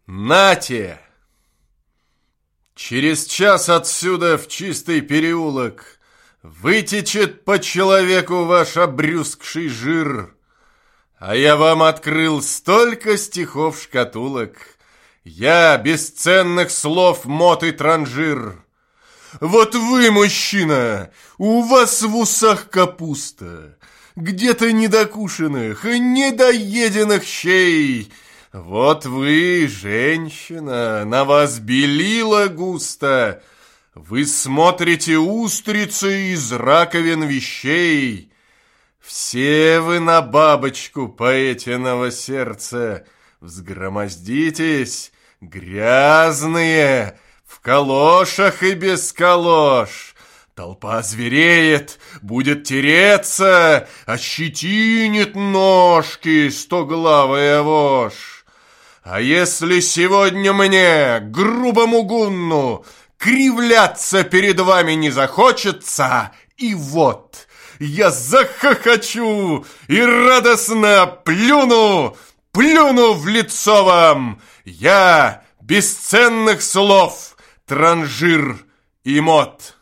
Нате! Через час отсюда в чистый переулок вытечет по человеку ваш обрюзгший жир, а я вам открыл столько стихов-шкатулок, я бесценных слов мот и транжир. Вот вы, мужчина, у вас в усах капуста, где-то недокушенных и недоеденных щей. Вот вы, женщина, на вас белила густо, вы смотрите устрицы из раковин вещей. Все вы на бабочку поэтиного сердца взгромоздитесь, грязные, в калошах и без калош. Толпа звереет, будет тереться, ощетинит ножки стоглавая вошь. А если сегодня мне, грубому гунну, кривляться перед вами не захочется, и вот я захохочу и радостно плюну в лицо вам, я бесценных слов транжир и мот.